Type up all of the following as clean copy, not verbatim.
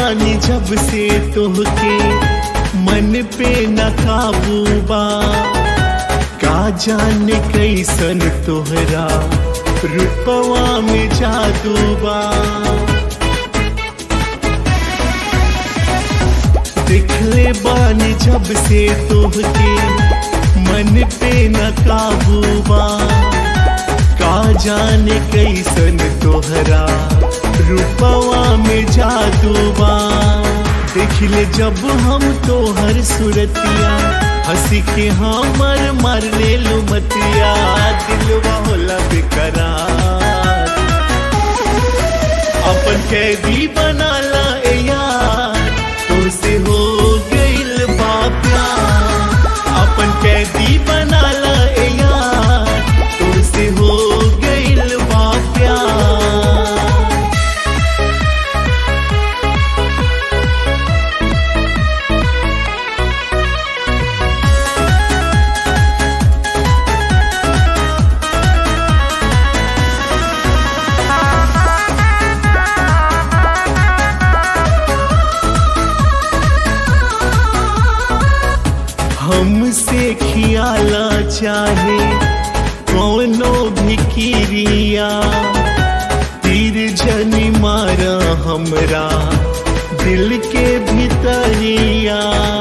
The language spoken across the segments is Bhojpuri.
बानी जब से तोहके मन पे न काबू बा, का जाने कैसन तोहरा रूपवा में जादू बा। देखले बानी जब से तोहके मन पे न काबू बा, का जाने कैसन तोहरा रूपवा में जादू बा। देखले जब हम तोहर सूरतिया, हंसी के हमर मार ले लो मतिया, दिलवा होला बेकरार। अपन कैदी बनाला ए यार, तोसे हो गइल बा प्यार। अपन कैदी बनाला ए यार, तोसे हो गइल बा प्यार। हमसे खियाला चाहे कौनो भी किरिया, तीर जनी मारा हमरा दिल के भीतरिया।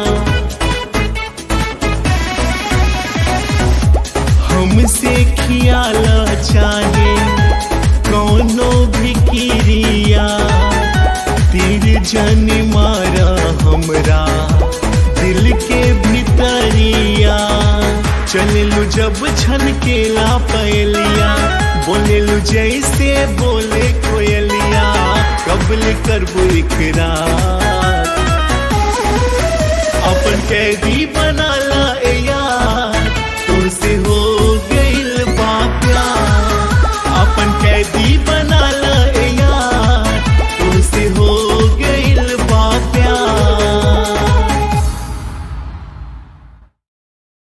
हमसे खियाला चाहे कौनो भी किरिया, तीर जनी मारा हमरा दिल के भीतरिया। चललू जब छनकेला पहलिया, बोलेलू जैसे बोले कोयलिया, कबल करबू इकरार। अपन कैदी बनाला ए यार,